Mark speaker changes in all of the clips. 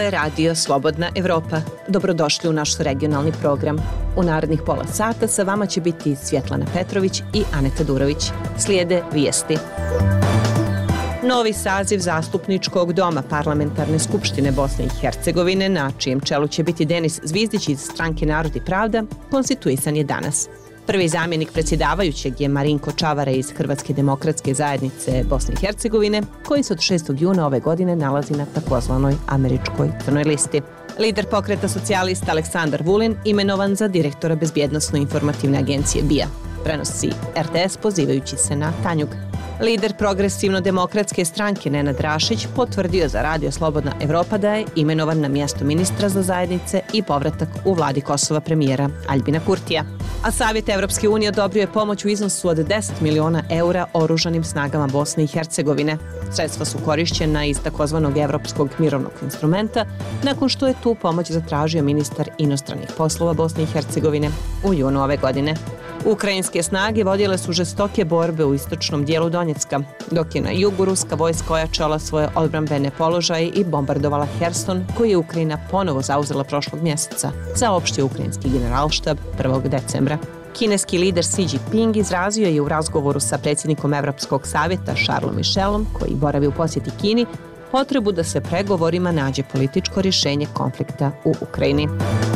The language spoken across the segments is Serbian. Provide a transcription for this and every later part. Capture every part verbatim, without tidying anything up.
Speaker 1: je Radio Slobodna Evropa. Dobrodošli u naš regionalni program. U narednih pola sata sa vama će biti Svjetlana Petrović i Aneta Durović. Slijede vijesti. Novi saziv Zastupničkog doma Parlamentarne skupštine Bosne i Hercegovine, na čijem čelu će biti Denis Zvizdić iz stranke Narod i pravda, konstituisan je danas. Prvi zamjenik predsjedavajućeg je Marinko Čavara iz Hrvatske demokratske zajednice Bosne i Hercegovine, koji se od šestog juna ove godine nalazi na takozvanoj američkoj crnoj listi. Lider pokreta socijalista Aleksandar Vulin imenovan za direktora bezbjednosno-informativne agencije B I A. Prenosi R T S pozivajući se na Tanjug. Lider progresivno-demokratske stranke Nenad Rašić potvrdio za Radio Slobodna Evropa da je imenovan na mjesto ministra za zajednice i povratak u vladi Kosova premijera Aljbina Kurtija. A Savjet Evropske unije odobrio je pomoć u iznosu od deset miliona eura oružanim snagama Bosne i Hercegovine. Sredstva su korišćena iz takozvanog Evropskog mirovnog instrumenta, nakon što je tu pomoć zatražio ministar inostranih poslova Bosne i Hercegovine u junu ove godine. Ukrajinske snage vodile su žestoke borbe u istočnom dijelu Donjecka, dok je na jugu ruska vojska ojačala svoje odbrambene položaje i bombardovala Herson, koji je Ukrajina ponovo zauzela prošlog mjeseca, saopštio ukrajinski generalštab prvog decembra. Kineski lider Xi Jinping izrazio je u razgovoru sa predsjednikom Evropskog savjeta Charlesom Michelom, koji boravi u posjeti Kini, potrebu da se pregovorima nađe političko rješenje konflikta u Ukrajini.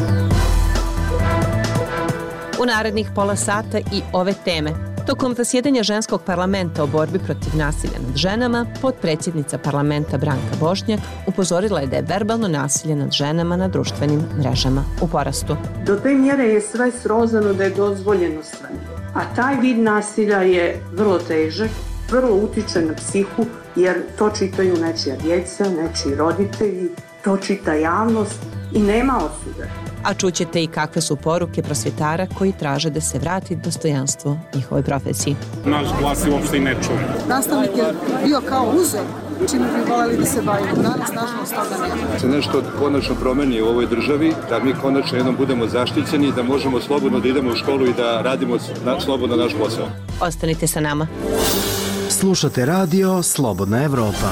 Speaker 1: U narednih pola sata i ove teme. Tokom zasjedanja ženskog parlamenta o borbi protiv nasilja nad ženama, potpredsjednica parlamenta Branka Bošnjak upozorila je da je verbalno nasilje nad ženama na društvenim mrežama u porastu.
Speaker 2: Do te mjere je sve srozano da je dozvoljeno sve. A taj vid nasilja je vrlo težak, vrlo utiče na psihu, jer to čitaju nečija djeca, nečiji roditelji, to čita javnost i nema osude.
Speaker 1: A čućete i kakve su poruke prosvjetara koji traže da se vrati dostojanstvo njihovoj profesiji.
Speaker 3: Naš glas je uopšte i ne čuje.
Speaker 4: Nastavnik je bio kao uzor, čime bi voljeli da se bavimo. Danas, nažalost, toga nema.
Speaker 5: Se nešto konačno promeni u ovoj državi, da mi konačno jednom budemo zaštićeni, da možemo slobodno da idemo u školu i da radimo na, slobodno naš posao.
Speaker 1: Ostanite sa nama.
Speaker 6: Slušate Radio Slobodna Evropa.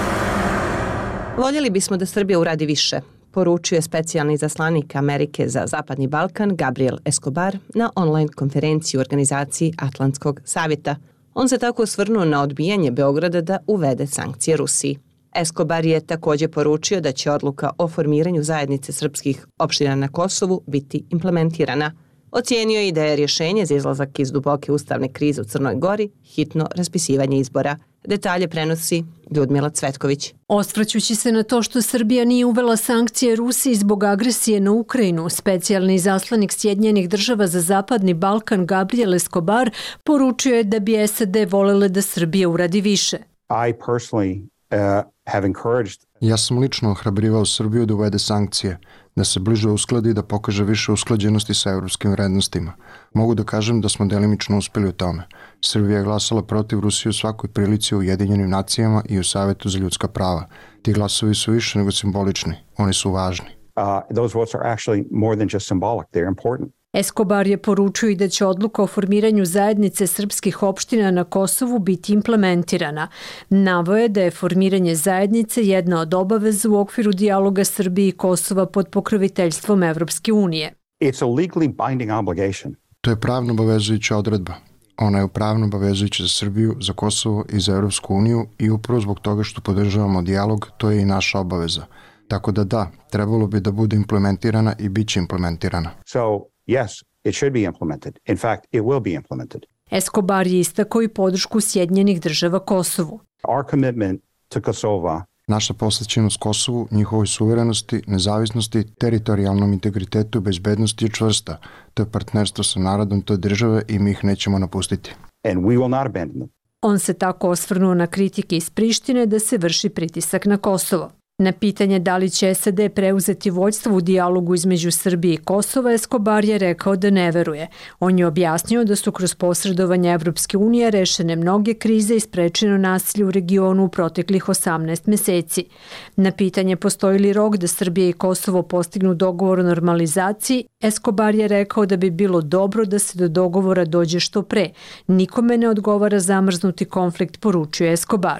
Speaker 1: Voljeli bismo da Srbija uradi više, poručio je specijalni izaslanik Amerike za Zapadni Balkan Gabriel Escobar na online konferenciji u organizaciji Atlantskog savjeta. On se tako osvrnuo na odbijanje Beograda da uvede sankcije Rusiji. Escobar je također poručio da će odluka o formiranju zajednice srpskih opština na Kosovu biti implementirana. Ocijenio je i da je rješenje za izlazak iz duboke ustavne krize u Crnoj Gori hitno raspisivanje izbora. Detalje prenosi Ljudmila Cvetković.
Speaker 7: Osvrćući se na to što Srbija nije uvela sankcije Rusiji zbog agresije na Ukrajinu, specijalni izaslanik Sjedinjenih država za Zapadni Balkan Gabriel Escobar poručio je da bi S A D volele da Srbija uradi više.
Speaker 8: I personally uh, have encouraged
Speaker 9: Ja sam lično ohrabrivao Srbiju da uvede sankcije, da se bliže uskladi i da pokaže više usklađenosti sa evropskim vrednostima. Mogu da kažem da smo delimično uspjeli u tome. Srbija je glasala protiv Rusije u svakoj prilici u Ujedinjenim nacijama i u Savjetu za ljudska prava. Ti glasovi su više nego simbolični, oni su važni.
Speaker 8: Uh, those votes are actually more than just symbolic, they're important.
Speaker 7: Escobar je poručio i da će odluka o formiranju zajednice srpskih opština na Kosovu biti implementirana. Naveo je da je formiranje zajednice jedna od obaveza u okviru dijaloga Srbije i Kosova pod pokroviteljstvom Evropske unije.
Speaker 8: It's a legally binding obligation.
Speaker 9: To je pravno obavezujuća odredba. Ona je pravno obavezujuća za Srbiju, za Kosovo i za Evropsku uniju i upravo zbog toga što podržavamo dijalog, to je i naša obaveza. Tako da da, trebalo bi da bude implementirana i bit će implementirana.
Speaker 8: So, yes, it should be implemented. In fact, it will be implemented.
Speaker 7: Escobar je istakao i podršku Sjedinjenih država Kosovu.
Speaker 8: Our commitment to Kosovo,
Speaker 9: naša posvećenost Kosovu, njihovoj suverenosti, nezavisnosti, teritorijalnom integritetu i bezbednosti je čvrsta. To je partnerstvo sa narodom te države i mi ih nećemo napustiti.
Speaker 8: And we will not abandon them.
Speaker 7: On se tako osvrnuo na kritike iz Prištine da se vrši pritisak na Kosovo. Na pitanje da li će S A D preuzeti vođstvo u dijalogu između Srbije i Kosova, Escobar je rekao da ne veruje. On je objasnio da su kroz posredovanje Evropske unije rešene mnoge krize i sprečeno nasilje u regionu u proteklih osamnaest meseci. Na pitanje postoji li rok da Srbija i Kosovo postignu dogovor o normalizaciji, Escobar je rekao da bi bilo dobro da se do dogovora dođe što pre. Nikome ne odgovara zamrznuti konflikt, poručio Escobar.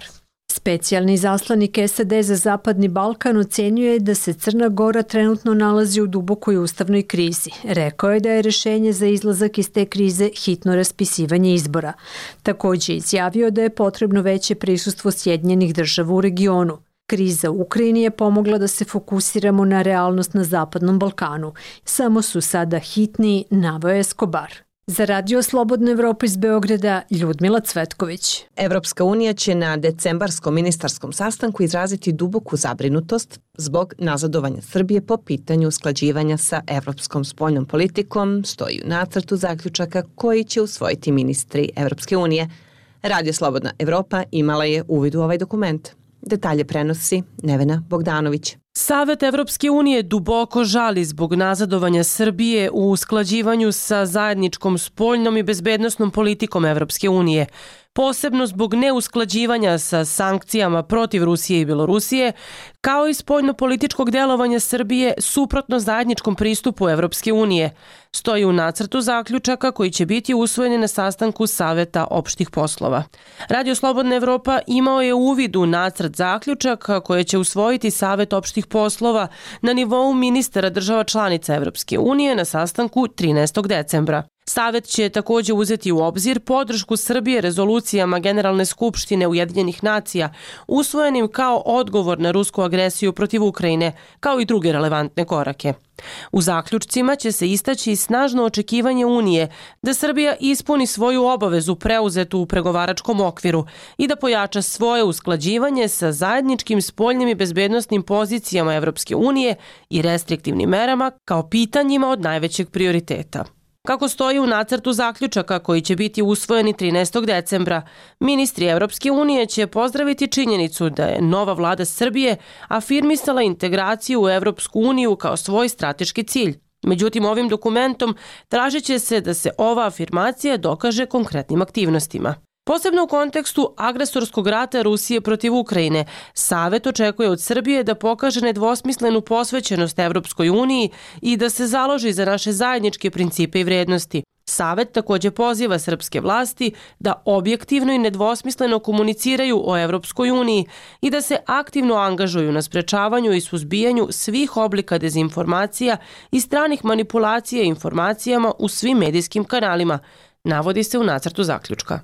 Speaker 7: Specijalni zaslanik S A D za Zapadni Balkan ocenjuje da se Crna Gora trenutno nalazi u dubokoj ustavnoj krizi. Rekao je da je rešenje za izlazak iz te krize hitno raspisivanje izbora. Također izjavio da je potrebno veće prisustvo Sjedinjenih država u regionu. Kriza u Ukrajini je pomogla da se fokusiramo na realnost na Zapadnom Balkanu. Samo su sada hitni, naveo je Escobar. Za Radio Slobodna Evropa iz Beograda, Ljudmila Cvetković.
Speaker 1: Evropska unija će na decembarskom ministarskom sastanku izraziti duboku zabrinutost zbog nazadovanja Srbije po pitanju usklađivanja sa evropskom spoljnom politikom, stoji u nacrtu zaključaka koji će usvojiti ministri Evropske unije. Radio Slobodna Evropa imala je uvid u ovaj dokument. Detalje prenosi Nevena Bogdanović.
Speaker 10: Savet Evropske unije duboko žali zbog nazadovanja Srbije u usklađivanju sa zajedničkom spoljnom i bezbednosnom politikom Evropske unije, posebno zbog neusklađivanja sa sankcijama protiv Rusije i Belorusije, kao i spoljno-političkog delovanja Srbije suprotno zajedničkom pristupu Evropske unije, stoji u nacrtu zaključaka koji će biti usvojeni na sastanku Saveta opštih poslova. Radio Slobodna Evropa imao je uvid u nacrt zaključaka koje će usvojiti Savet opštih poslova na nivou ministara država članica Evropske unije na sastanku trinaestog decembra. Savet će također uzeti u obzir podršku Srbije rezolucijama Generalne skupštine Ujedinjenih nacija usvojenim kao odgovor na rusku agresiju protiv Ukrajine, kao i druge relevantne korake. U zaključcima će se istaći snažno očekivanje Unije da Srbija ispuni svoju obavezu preuzetu u pregovaračkom okviru i da pojača svoje usklađivanje sa zajedničkim spoljnim i bezbednosnim pozicijama Evropske unije i restriktivnim merama kao pitanjima od najvećeg prioriteta. Kako stoji u nacrtu zaključaka koji će biti usvojeni trinaestog decembra, ministri Evropske unije će pozdraviti činjenicu da je nova vlada Srbije afirmisala integraciju u Evropsku uniju kao svoj strateški cilj. Međutim, ovim dokumentom tražit će se da se ova afirmacija dokaže konkretnim aktivnostima. Posebno u kontekstu agresorskog rata Rusije protiv Ukrajine, Savet očekuje od Srbije da pokaže nedvosmislenu posvećenost Evropskoj uniji i da se založi za naše zajedničke principe i vrijednosti. Savet također poziva srpske vlasti da objektivno i nedvosmisleno komuniciraju o Evropskoj uniji i da se aktivno angažuju na sprečavanju i suzbijanju svih oblika dezinformacija i stranih manipulacija informacijama u svim medijskim kanalima, navodi se u nacrtu zaključka.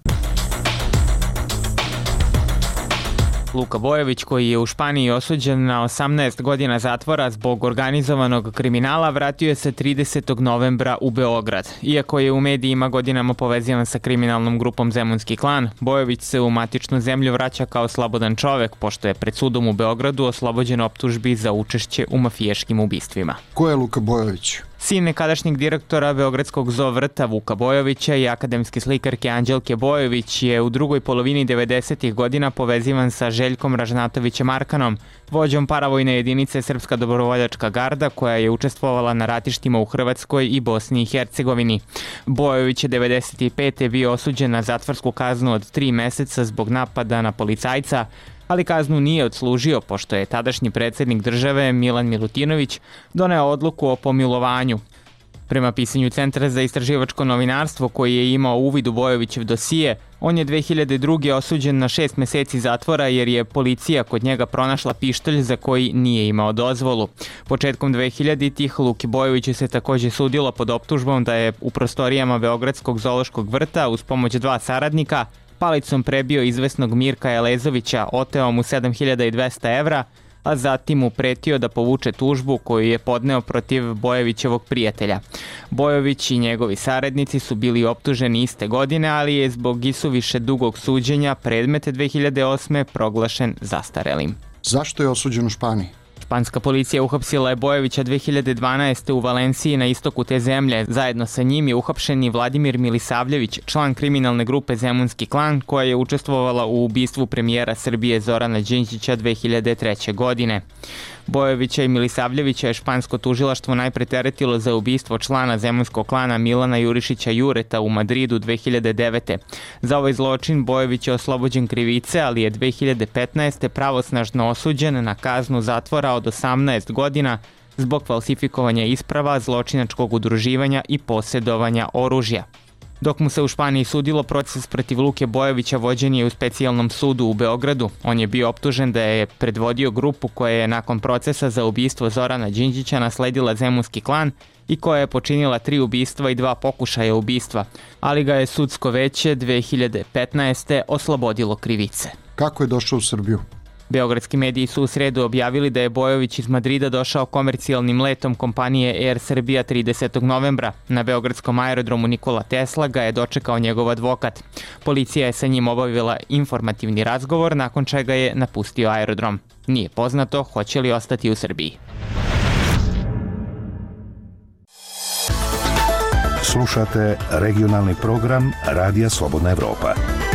Speaker 11: Luka Bojović, koji je u Španiji osuđen na osamnaest godina zatvora zbog organizovanog kriminala, vratio se tridesetog novembra u Beograd. Iako je u medijima godinama povezivan sa kriminalnom grupom Zemunski klan, Bojović se u matičnu zemlju vraća kao slobodan čovek, pošto je pred sudom u Beogradu oslobođen optužbi za učešće u mafijaškim ubistvima.
Speaker 9: Ko je Luka Bojović?
Speaker 11: Sin nekadašnjeg direktora Beogradskog zoo vrta Vuka Bojovića i akademske slikarke Anđelke Bojović je u drugoj polovini devedesetih godina povezivan sa Željkom Ražnatovićem Arkanom, vođom paravojne jedinice Srpska dobrovoljačka garda koja je učestvovala na ratištima u Hrvatskoj i Bosni i Hercegovini. Bojović je devedeset pete bio osuđen na zatvorsku kaznu od tri meseca zbog napada na policajca, ali kaznu nije odslužio pošto je tadašnji predsjednik države Milan Milutinović doneo odluku o pomilovanju. Prema pisanju Centra za istraživačko novinarstvo koji je imao uvid u Bojovićev dosije, on je dve hiljade druge. osuđen na šest meseci zatvora jer je policija kod njega pronašla pištolj za koji nije imao dozvolu. Početkom dve hiljaditih Luki Bojoviću se također sudilo pod optužbom da je u prostorijama Beogradskog zoološkog vrta uz pomoć dva saradnika palicom prebio izvesnog Mirka Elezovića, oteo mu sedam hiljada dvesta evra, a zatim mu pretio da povuče tužbu koju je podneo protiv Bojovićevog prijatelja. Bojović i njegovi saradnici su bili optuženi iste godine, ali je zbog isuviše dugog suđenja predmet dve hiljade osme proglašen zastarelim.
Speaker 9: Zašto je osuđen u Španiji?
Speaker 11: Španska policija uhapsila je Bojovića dve hiljade dvanaeste. u Valenciji na istoku te zemlje. Zajedno sa njim je uhapšen i Vladimir Milisavljević, član kriminalne grupe Zemunski klan, koja je učestvovala u ubistvu premijera Srbije Zorana Đinđića dve hiljade treće. godine. Bojovića i Milisavljevića je špansko tužilaštvo najpre teretilo za ubistvo člana Zemunskog klana Milana Jurišića Jureta u Madridu dve hiljade devete. Za ovaj zločin Bojović je oslobođen krivice, ali je dve hiljade petnaeste. pravosnažno osuđen na kaznu zatvora od osamnaest godina zbog falsifikovanja isprava, zločinačkog udruživanja i posjedovanja oružja. Dok mu se u Španiji sudilo, proces protiv Luke Bojovića vođen je u specijalnom sudu u Beogradu. On je bio optužen da je predvodio grupu koja je nakon procesa za ubistvo Zorana Đinđića nasledila zemunski klan i koja je počinila tri ubistva i dva pokušaja ubistva, ali ga je sudsko veće dve hiljade petnaeste. oslobodilo krivice.
Speaker 9: Kako je došao u Srbiju?
Speaker 11: Beogradski mediji su u sredu objavili da je Bojović iz Madrida došao komercijalnim letom kompanije Air Srbija tridesetog novembra. Na beogradskom aerodromu Nikola Tesla ga je dočekao njegov advokat. Policija je sa njim obavila informativni razgovor, nakon čega je napustio aerodrom. Nije poznato hoće li ostati u Srbiji.
Speaker 12: Slušate regionalni program Radija Slobodna Evropa.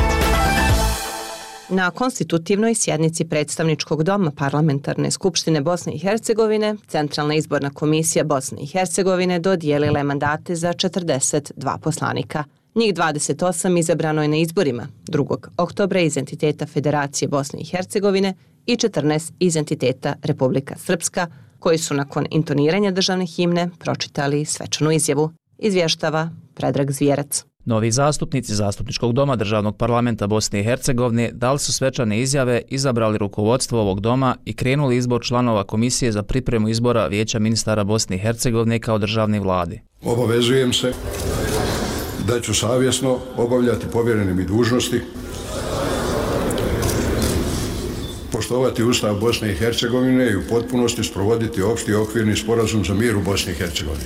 Speaker 1: Na konstitutivnoj sjednici Predstavničkog doma Parlamentarne skupštine Bosne i Hercegovine, Centralna izborna komisija Bosne i Hercegovine dodijelila je mandate za četrdeset dva poslanika. Njih dvadeset osam izabrano je na izborima drugog oktobra iz entiteta Federacije Bosne i Hercegovine i četrnaest iz entiteta Republika Srpska, koji su nakon intoniranja državne himne pročitali svečanu izjavu. Izvještava Predrag Zvijerac.
Speaker 13: Novi zastupnici Zastupničkog doma Državnog parlamenta Bosne i Hercegovine dali su svečane izjave, izabrali rukovodstvo ovog doma i krenuli izbor članova Komisije za pripremu izbora Vijeća ministara Bosne i Hercegovine kao državne vlade.
Speaker 14: Obavezujem se da ću savjesno obavljati povjerene mi dužnosti, poštovati Ustav Bosne i Hercegovine i u potpunosti sprovoditi opšti okvirni sporazum za mir u Bosni i Hercegovini.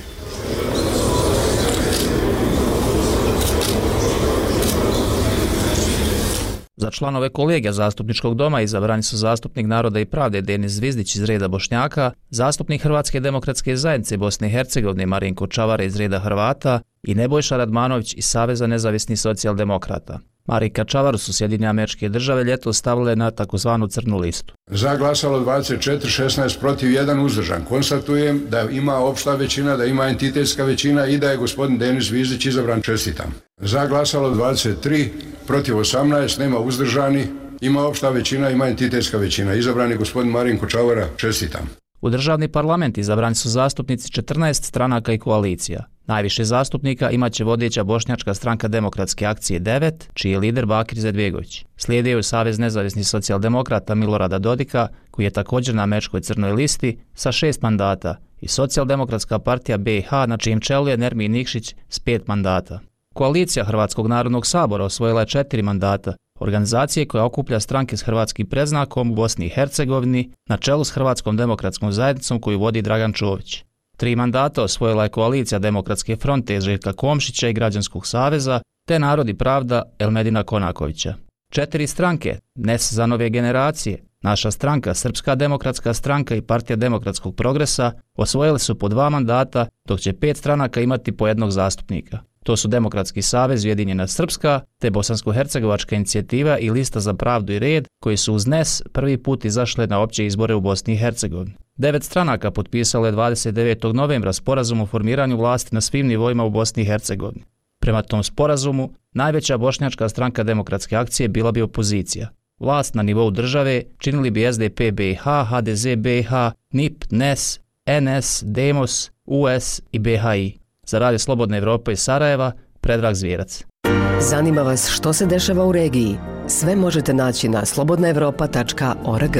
Speaker 13: Za članove kolegija Zastupničkog doma izabrani su zastupnik Naroda i pravde Denis Zvizdić iz reda Bošnjaka, zastupnik Hrvatske demokratske zajednice Bosne i Hercegovine Marinko Čavara iz reda Hrvata i Nebojša Radmanović iz Saveza nezavisnih socijaldemokrata. Marinka Čavaru su Sjedinjene Američke Države ljetos stavile na takozvanu crnu listu.
Speaker 14: Za glasalo dvadeset četiri, šesnaest protiv, jedan uzdržan. Konstatujem da ima opšta većina, da ima entitetska većina i da je gospodin Denis Zvizdić izabran. Čestitam. Za glasalo dvadeset tri, protiv osamnaest, nema uzdržani, ima opšta većina, ima entitetska većina. Izabran je gospodin Marinko Čavara. Čestitam.
Speaker 13: U državni parlament izabrani su zastupnici četrnaest stranaka i koalicija. Najviše zastupnika imaće vodeća Bošnjačka stranka demokratske akcije devet, čiji je lider Bakir Izetbegović. Slijeduje u Savez nezavisnih socijaldemokrata Milorada Dodika, koji je također na američkoj crnoj listi sa šest mandata, i Socijaldemokratska partija B i H, na čijem čelu je Nermin Nikšić s pet mandata. Koalicija Hrvatskog narodnog sabora osvojila je četiri mandata, organizacije koja okuplja stranke s hrvatskim predznakom u Bosni i Hercegovini na čelu s Hrvatskom demokratskom zajednicom koju vodi Dragan Čović. Tri mandata osvojila je koalicija Demokratske fronte Željka Komšića i Građanskog saveza, te Narod i pravda Elmedina Konakovića. Četiri stranke, N E S za nove generacije, Naša stranka, Srpska demokratska stranka i Partija demokratskog progresa osvojili su po dva mandata, dok će pet stranaka imati po jednog zastupnika. To su Demokratski savez Ujedinjena Srpska, te Bosansko-hercegovačka inicijativa i Lista za pravdu i red, koji su uz N E S prvi put izašle na opće izbore u Bosni i Hercegovini. Devet stranaka potpisalo je dvadeset devetog novembra sporazum o formiranju vlasti na svim nivoima u Bosni i Hercegovini. Prema tom sporazumu, najveća bošnjačka stranka demokratske akcije bila bi opozicija. Vlast na nivou države činili bi S D P B i H, H D Z B i H, N I P, N E S, N S, Demos, U S i B H I. Za Radio Slobodna Evropa iz Sarajeva, Predrag Zvijerac.
Speaker 15: Zanima vas što se dešava u regiji? Sve možete naći na slobodna evropa tačka org.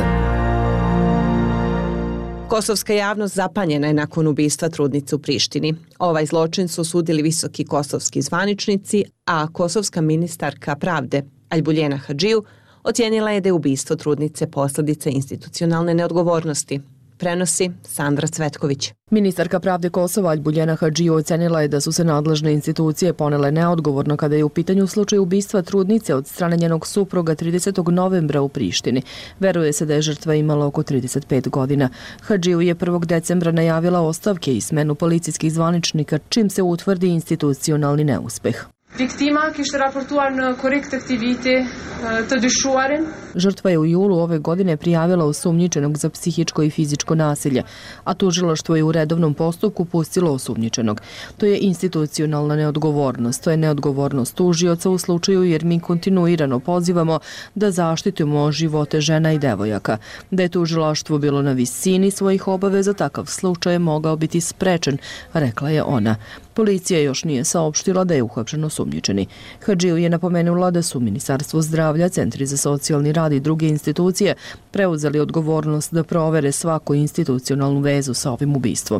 Speaker 1: Kosovska javnost zapanjena je nakon ubistva trudnice u Prištini. Ovaj zločin su osudili visoki kosovski zvaničnici, a kosovska ministarka pravde Aljbuljena Hadžiju ocijenila je da je ubistvo trudnice posljedica institucionalne neodgovornosti. Prenosi Sandra Cvetković.
Speaker 16: Ministarka pravde Kosova Aljbuljena Hadžiju ocenila je da su se nadležne institucije ponele neodgovorno kada je u pitanju slučaj ubistva trudnice od strane njenog supruga tridesetog novembra u Prištini. Veruje se da je žrtva imala oko trideset pet godina. Hadžiju je prvog decembra najavila ostavke i smenu policijskih zvaničnika, čim se utvrdi institucionalni neuspeh.
Speaker 17: Viktima kishte raportuar në korrekt aktivite të dyshuarin.
Speaker 16: Žrtva je u julu ove godine prijavila osumnjičenog za psihičko i fizičko nasilje, a tužilaštvo je u redovnom postupku pustilo osumnjičenog. To je institucionalna neodgovornost, to je neodgovornost tužioca u slučaju jer mi kontinuirano pozivamo da zaštitimo živote žena i devojaka. Da je tužilaštvo bilo na visini svojih obaveza, takav slučaj je mogao biti sprečen, rekla je ona. Policija još nije saopštila da je uhapšen osumnjičeni. Hadžiju je napomenula da su Ministarstvo zdravlja, Centri za socijalni rad i druge institucije preuzeli odgovornost da provere svaku institucionalnu vezu sa ovim ubistvom.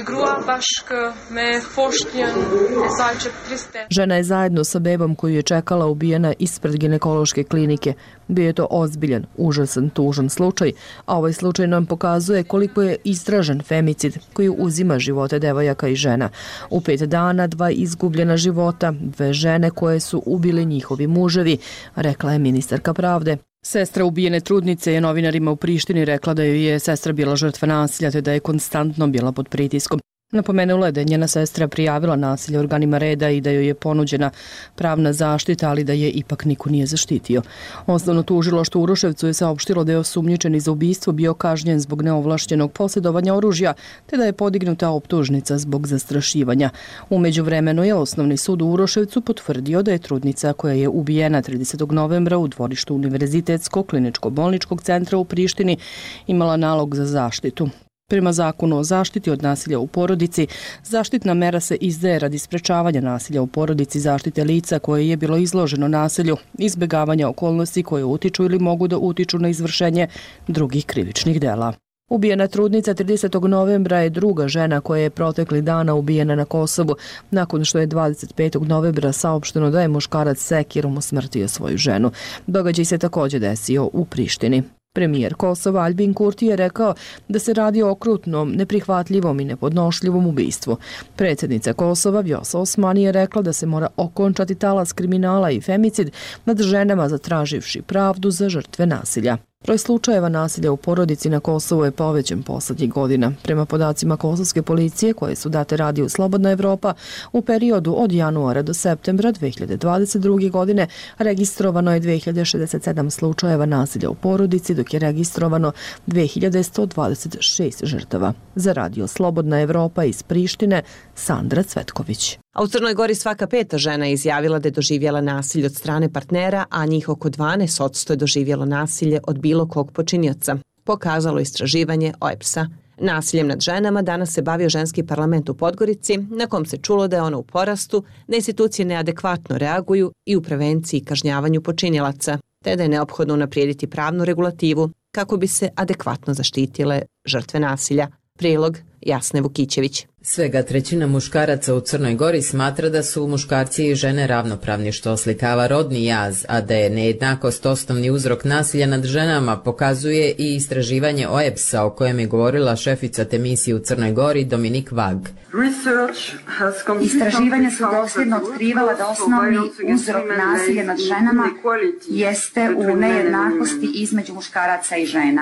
Speaker 16: Žena je zajedno sa bebom koju je čekala ubijena ispred ginekološke klinike. Bio je to ozbiljan, užasan, tužan slučaj, a ovaj slučaj nam pokazuje koliko je istražen femicid koji uzima živote devojaka i žena. U pet dana dva izgubljena života, dve žene koje su ubili njihovi muževi, rekla je ministarka pravde. Sestra ubijene trudnice je novinarima u Prištini rekla da joj je sestra bila žrtva nasilja te da je konstantno bila pod pritiskom. Napomenula je da je njena sestra prijavila nasilje organima reda i da joj je ponuđena pravna zaštita, ali da je ipak niko nije zaštitio. Osnovno tužilaštvo u Uroševcu je saopštilo da je osumnjičeni za ubistvo bio kažnjen zbog neovlašćenog posjedovanja oružja, te da je podignuta optužnica zbog zastrašivanja. U međuvremenu je Osnovni sud u Uroševcu potvrdio da je trudnica koja je ubijena tridesetog novembra u dvorištu Univerzitetskog kliničko-bolničkog centra u Prištini imala nalog za zaštitu. Prema zakonu o zaštiti od nasilja u porodici, zaštitna mera se izdaje radi sprečavanja nasilja u porodici, zaštite lica koje je bilo izloženo nasilju, izbjegavanja okolnosti koje utiču ili mogu da utiču na izvršenje drugih krivičnih dela. Ubijena trudnica tridesetog novembra je druga žena koja je protekli dana ubijena na Kosovu, nakon što je dvadeset petog novembra saopšteno da je muškarac sekirom usmrtio svoju ženu. Događaj se također desio u Prištini. Premijer Kosova Aljbin Kurti je rekao da se radi o okrutnom, neprihvatljivom i nepodnošljivom ubistvu. Predsjednica Kosova Vjosa Osmani je rekla da se mora okončati talas kriminala i femicid nad ženama zatraživši pravdu za žrtve nasilja. Broj slučajeva nasilja u porodici na Kosovu je povećan poslednjih godina. Prema podacima kosovske policije koje su date radiju Slobodna Evropa, u periodu od januara do septembra dve hiljade dvadeset druge. godine registrovano je dve hiljade šezdeset sedam slučajeva nasilja u porodici, dok je registrovano dve hiljade sto dvadeset šest žrtava. Za radio Slobodna Evropa iz Prištine, Sandra Cvetković.
Speaker 1: A u Crnoj Gori svaka peta žena je izjavila da je doživjela nasilje od strane partnera, a njih oko dvanaest posto je doživjelo nasilje od bilo kog počinioca, pokazalo istraživanje O E B S-a. Nasiljem nad ženama danas se bavio ženski parlament u Podgorici, na kom se čulo da je ono u porastu, da institucije neadekvatno reaguju i u prevenciji i kažnjavanju počinjelaca, te da je neophodno unaprijediti pravnu regulativu kako bi se adekvatno zaštitile žrtve nasilja. Prilog Jasne Vukićević.
Speaker 18: Svega trećina muškaraca u Crnoj Gori smatra da su muškarci i žene ravnopravni, što oslikava rodni jaz, a da je nejednakost osnovni uzrok nasilja nad ženama pokazuje i istraživanje O E B S-a o kojem je govorila šefica te misije u Crnoj Gori Dominik Vag.
Speaker 19: Istraživanja su dosljedno otkrivala da osnovni uzrok nasilja nad ženama jeste u nejednakosti između muškaraca i žena.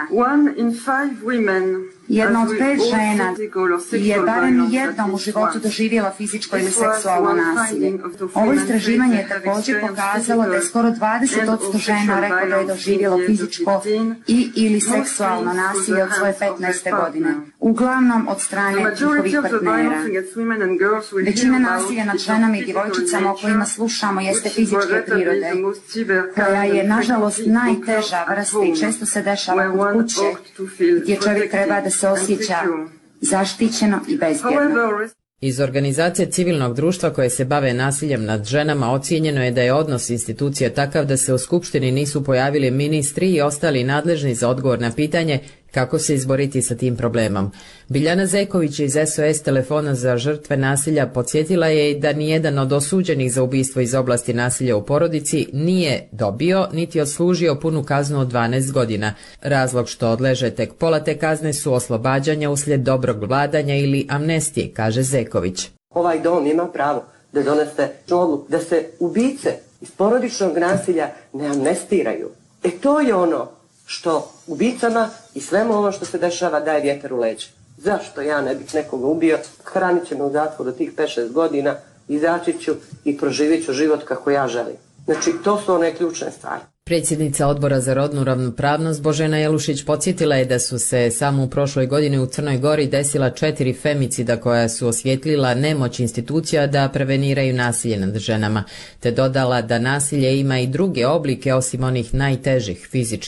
Speaker 19: Jedna od pet žena je barem jednom u životu doživjela fizičko ili seksualno nasilje. Ovo istraživanje je također pokazalo da je skoro dvadeset posto žena reklo da je doživjelo fizičko i ili seksualno nasilje od svoje petnaeste godine, uglavnom od strane njihovih partnera. Većina nasilja nad ženama i djevojčicama o kojima slušamo jeste fizičke prirode, koja je nažalost najteža vrsta i često se dešava u kuće, gdje čovjek treba da se osjeća zaštićeno i bezbjedno.
Speaker 18: Iz organizacije civilnog društva koje se bave nasiljem nad ženama ocijenjeno je da je odnos institucija takav da se u Skupštini nisu pojavili ministri i ostali nadležni za odgovor na pitanje kako se izboriti sa tim problemom. Biljana Zeković iz S O S telefona za žrtve nasilja podsjetila je da nijedan od osuđenih za ubistvo iz oblasti nasilja u porodici nije dobio niti odslužio punu kaznu od dvanaest godina. Razlog što odleže tek pola te kazne su oslobađanja uslijed dobrog vladanja ili amnestije, kaže Zeković.
Speaker 20: Ovaj dom ima pravo da donese odluku da se ubice iz porodičnog nasilja ne amnestiraju. E to je ono što ubicama i svemu ono što se dešava daje vjetar u leđa. Zašto ja ne bih nekoga ubio, hranit ćemo u zatvoru tih pet šest godina, izaći ću i proživjet ću život kako ja želim. Znači, to su one ključne stvari.
Speaker 18: Predsjednica Odbora za rodnu ravnopravnost Božena Jelušić podsjetila je da su se samo u prošloj godini u Crnoj Gori desila četiri femicida koja su osvjetlila nemoć institucija da preveniraju nasilje nad ženama, te dodala da nasilje ima i druge oblike osim onih najtežih fizičkih.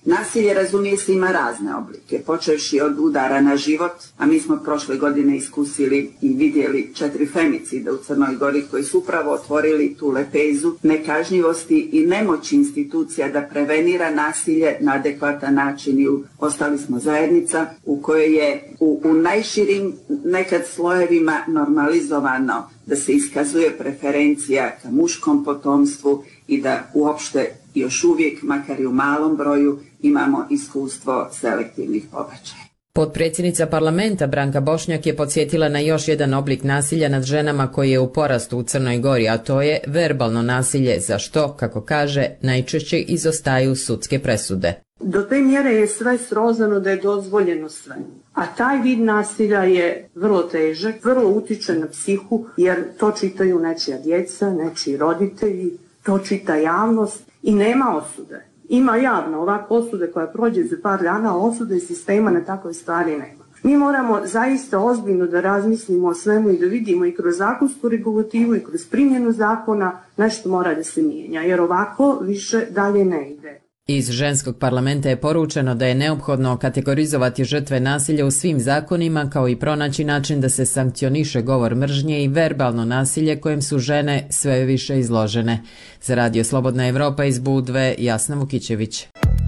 Speaker 21: Nasilje, razumije se, ima razne oblike, počevši od udara na život, a mi smo prošle godine iskusili i vidjeli četiri femicida u Crnoj Gori koji su upravo otvorili tu lepezu nekažnjivosti i nemoći institucija da prevenira nasilje na adekvatan način i ostali smo zajednica u kojoj je u, u najširim nekad slojevima normalizovano da se iskazuje preferencija ka muškom potomstvu i da uopšte još uvijek, makar i u malom broju, imamo iskustvo selektivnih pobačaja.
Speaker 18: Potpredsjednica parlamenta Branka Bošnjak je podsjetila na još jedan oblik nasilja nad ženama koji je u porastu u Crnoj Gori, a to je verbalno nasilje, za što, kako kaže, najčešće izostaju sudske presude.
Speaker 2: Do te mjere je sve srozano da je dozvoljeno sve. A taj vid nasilja je vrlo težak, vrlo utiče na psihu, jer to čitaju nečija djeca, nečiji roditelji, to čita javnost i nema osude. Ima javno ovako osude koja prođe za par dana, a osude sistema na takve stvari nema. Mi moramo zaista ozbiljno da razmislimo o svemu i da vidimo i kroz zakonsku regulativu i kroz primjenu zakona nešto mora da se mijenja, jer ovako više dalje ne ide.
Speaker 18: Iz ženskog parlamenta je poručeno da je neophodno kategorizovati žrtve nasilja u svim zakonima, kao i pronaći način da se sankcioniše govor mržnje i verbalno nasilje kojem su žene sve više izložene. Za Radio Slobodna Evropa iz Budve, Jasna Vukićević.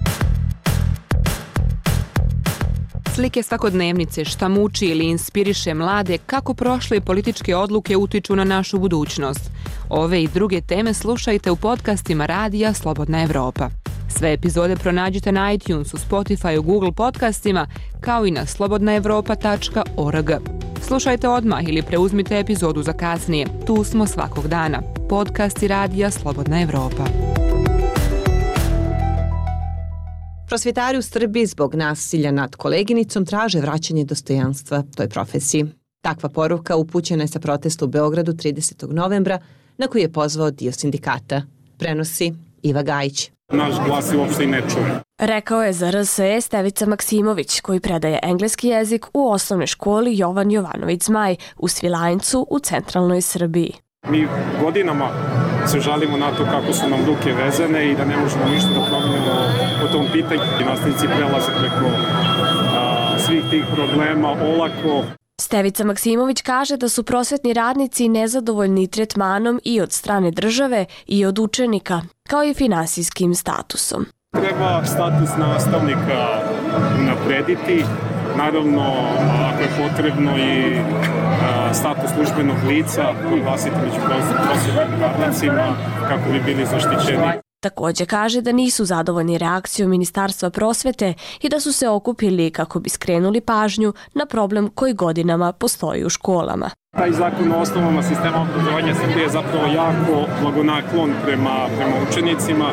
Speaker 22: Slike svakodnevnice, šta muči ili inspiriše mlade, kako prošle političke odluke utiču na našu budućnost. Ove i druge teme slušajte u podcastima Radija Slobodna Evropa. Sve epizode pronađite na iTunesu, Spotify, Google podcastima, kao i na slobodna evropa tačka org. Slušajte odmah ili preuzmite epizodu za kasnije. Tu smo svakog dana. Podcasti Radija Slobodna Evropa.
Speaker 1: Prosvjetari u Srbiji zbog nasilja nad koleginicom traže vraćanje dostojanstva toj profesiji. Takva poruka upućena je sa protesta u Beogradu tridesetog novembra, na koji je pozvao dio sindikata. Prenosi Iva Gajić.
Speaker 3: Naš glas je uopšte i ne čuje.
Speaker 23: Rekao je za R S E Stevica Maksimović, koji predaje engleski jezik u osnovnoj školi Jovan Jovanović Zmaj u Svilajncu u centralnoj Srbiji.
Speaker 3: Mi godinama se žalimo na to kako su nam ruke vezane i da ne možemo ništa da promenimo po tom pitanju. I nastavnici prelaze preko a, svih tih problema olako.
Speaker 23: Stevica Maksimović kaže da su prosvetni radnici nezadovoljni tretmanom i od strane države i od učenika, kao i finansijskim statusom.
Speaker 3: Treba status nastavnika naprediti, naravno ako je potrebno i status službenog lica proglasiti među prosvetnim radnicima kako bi bili zaštićeni.
Speaker 23: Također kaže da nisu zadovoljni reakcijom Ministarstva prosvete i da su se okupili kako bi skrenuli pažnju na problem koji godinama postoji u školama.
Speaker 3: Taj zakon o osnovama sistema obrazovanja Srbije je zapravo jako blagonaklon prema, prema učenicima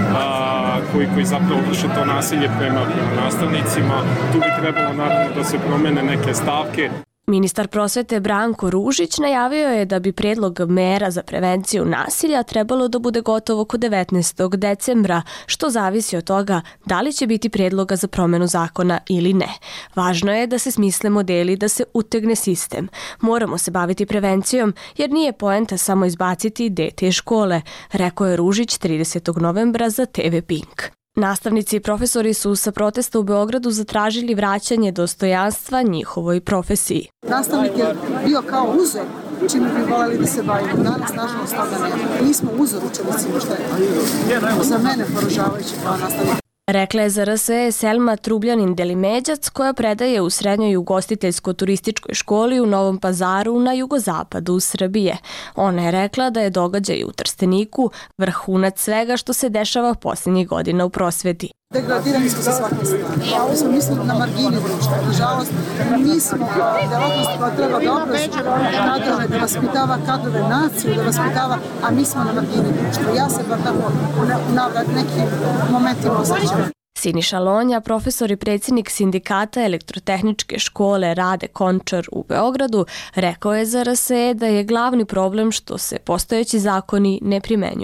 Speaker 3: a, koji, koji zapravo vrše to nasilje prema, prema nastavnicima. Tu bi trebalo naravno da se promene neke stavke.
Speaker 23: Ministar prosvete Branko Ružić najavio je da bi predlog mera za prevenciju nasilja trebalo da bude gotovo oko devetnaestog decembra, što zavisi od toga da li će biti predloga za promenu zakona ili ne. Važno je da se smisle modeli da se utegne sistem. Moramo se baviti prevencijom jer nije poenta samo izbaciti dete iz škole, rekao je Ružić tridesetog novembra za T V Pink. Nastavnici i profesori su sa protesta u Beogradu zatražili vraćanje dostojanstva njihovoj profesiji.
Speaker 4: Nastavnik je bio kao uzor čime bi voljeli da se bavimo. Danas, nažalost, toga nema. Mi smo uzor učenicima, što je za mene poražavajuće kao nastavnik.
Speaker 23: Rekla je za R S E Selma Trubljanin-Delimeđac, koja predaje u srednjoj ugostiteljsko-turističkoj školi u Novom Pazaru na jugozapadu Srbije. Ona je rekla da je događaj u Trsteniku vrhunac svega što se dešava posljednjih godina u prosveti.
Speaker 4: Degradirani smo sa svake strane. Mi smo mislili na margini društva. Nažalost, mi smo delatnost koja treba da obrazuje kadrove, da vaspitava kadrove naciju, da vaspitava, a mi smo na margini društva. Ja se bar tako u navrat nekim momentima osjećam.
Speaker 23: Siniša Lonja, profesor i predsjednik sindikata elektrotehničke škole Rade Končar u Beogradu, rekao je za R S E da je glavni problem što se postojeći zakoni ne primenjuju.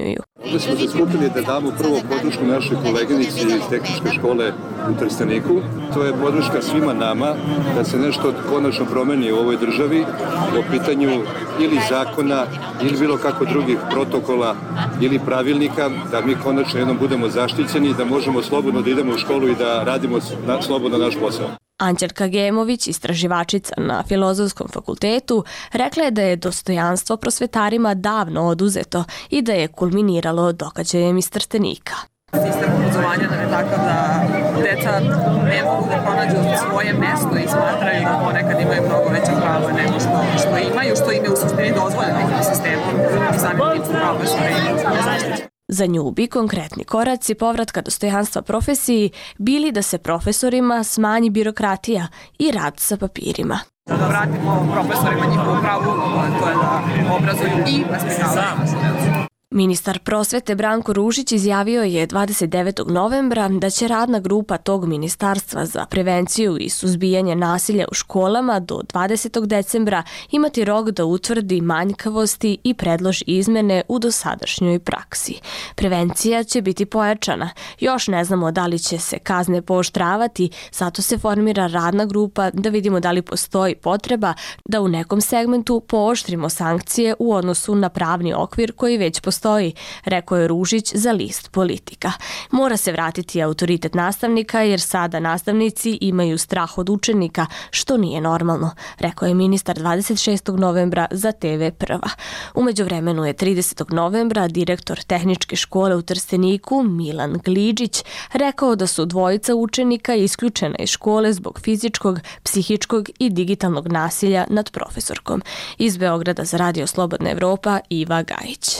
Speaker 5: Ovdje smo se skupili da damo prvo podršku našoj koleginici iz tehničke škole u Trsteniku. To je podrška svima nama da se nešto konačno promeni u ovoj državi po pitanju ili zakona ili bilo kako drugih protokola ili pravilnika, da mi konačno jednom budemo zaštićeni i da možemo slobodno da idemo u školu i da radimo na, slobodno naš posao.
Speaker 23: Anđelka Gemović, istraživačica na Filozofskom fakultetu, rekla je da je dostojanstvo prosvetarima davno oduzeto i da je kulminiralo događajem iz Trstenika.
Speaker 6: Sistem obrazovanja nam je takav da deca ne mogu da pronađu svoje mesto i smatraju da ponekad imaju mnogo veće pravo nego što, što imaju, što im je u suštini dozvoljeno nekim sistemom i samim tim su profesori nezaštićeni.
Speaker 23: Za nju bi konkretni koraci povratka dostojanstva profesiji bili da se profesorima smanji birokratija i rad sa papirima.
Speaker 6: Da vratimo profesorima njihovu pravu, to je da obrazuju i vaspitavaju.
Speaker 23: Ministar prosvete Branko Ružić izjavio je dvadeset devetog novembra da će radna grupa tog ministarstva za prevenciju i suzbijanje nasilja u školama do dvadesetog decembra imati rok da utvrdi manjkavosti i predloži izmene u dosadašnjoj praksi. Prevencija će biti pojačana. Još ne znamo da li će se kazne pooštravati, zato se formira radna grupa da vidimo da li postoji potreba da u nekom segmentu pooštrimo sankcije u odnosu na pravni okvir koji već postoji. Stoji, rekao je Ružić za list Politika. Mora se vratiti autoritet nastavnika jer sada nastavnici imaju strah od učenika, što nije normalno, rekao je ministar dvadeset šestog novembra za te ve Prva. U međuvremenu je tridesetog novembra direktor tehničke škole u Trsteniku, Milan Gliđić, rekao da su dvojica učenika isključena iz škole zbog fizičkog, psihičkog i digitalnog nasilja nad profesorkom. Iz Beograda za Radio Slobodna Evropa, Iva Gajić.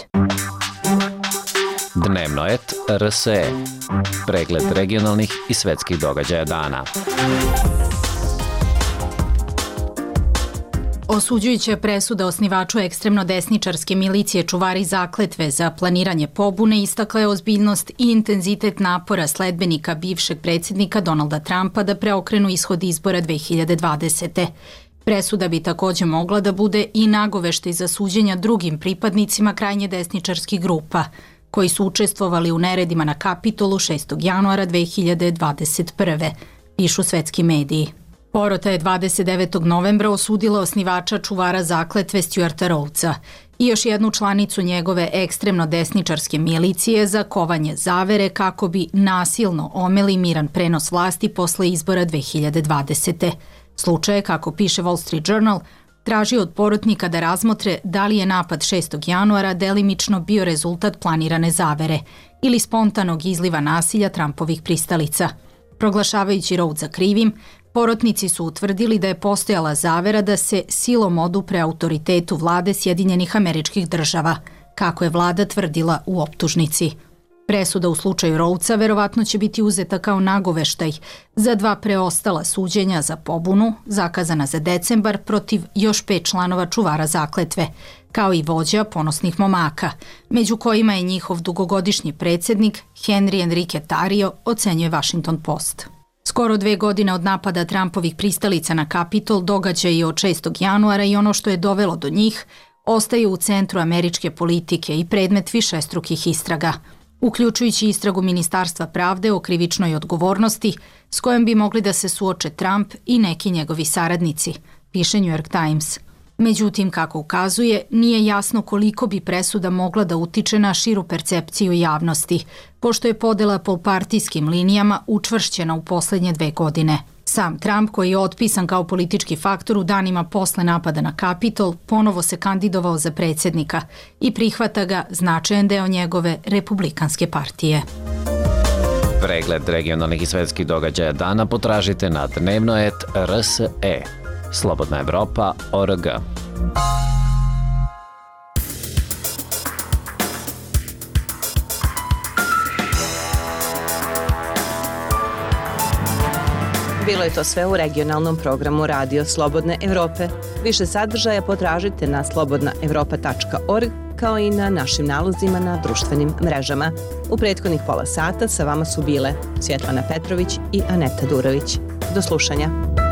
Speaker 8: Dnevno et er es e. Pregled regionalnih i svetskih događaja dana.
Speaker 24: Osuđujuća presuda osnivaču ekstremno desničarske milicije Čuvari zakletve za planiranje pobune istakla je ozbiljnost i intenzitet napora sledbenika bivšeg predsjednika Donalda Trumpa da preokrenu ishod izbora dve hiljade dvadesete. Presuda bi također mogla da bude i nagoveštaj za suđenja drugim pripadnicima krajnje desničarskih grupa, koji su učestvovali u neredima na Kapitolu šestog januara dve hiljade dvadeset prve, pišu svetski mediji. Porota je dvadeset devetog novembra osudila osnivača Čuvara zakletve Stuarta Rhodesa i još jednu članicu njegove ekstremno desničarske milicije za kovanje zavere kako bi nasilno omeli miran prenos vlasti posle izbora dve hiljade dvadesete. Slučaj je, kako piše Wall Street Journal, traži od porotnika da razmotre da li je napad šestog januara delimično bio rezultat planirane zavere ili spontanog izliva nasilja Trumpovih pristalica. Proglašavajući Rhodesa krivim, porotnici su utvrdili da je postojala zavera da se silom odupre autoritetu vlade Sjedinjenih Američkih Država, kako je vlada tvrdila u optužnici. Presuda u slučaju Rhodesa verovatno će biti uzeta kao nagoveštaj za dva preostala suđenja za pobunu, zakazana za decembar protiv još pet članova Čuvara zakletve, kao i vođa ponosnih momaka, među kojima je njihov dugogodišnji predsjednik Henry Enrique Tarrio, ocenjuje Washington Post. Skoro dve godine od napada Trumpovih pristalica na Kapitol, događaji od šestog januara i ono što je dovelo do njih ostaju u centru američke politike i predmet višestrukih istraga, uključujući istragu Ministarstva pravde o krivičnoj odgovornosti s kojom bi mogli da se suoče Trump i neki njegovi saradnici, piše New York Times. Međutim, kako ukazuje, nije jasno koliko bi presuda mogla da utiče na širu percepciju javnosti, pošto je podela po partijskim linijama učvršćena u poslednje dve godine. Sam Trump, koji je otpisan kao politički faktor u danima posle napada na Kapitol, ponovo se kandidovao za predsjednika i prihvata ga značajan deo njegove republikanske partije.
Speaker 8: Pregled regionalnih i svetskih događaja dana potražite na dnevno et er es e. Slobodna Evropa точка орг.
Speaker 1: Bilo je to sve u regionalnom programu Radio Slobodne Evrope. Više sadržaja potražite na slobodna evropa tačka org kao i na našim nalozima na društvenim mrežama. U prethodnih pola sata sa vama su bile Svjetlana Petrović i Aneta Durović. Do slušanja.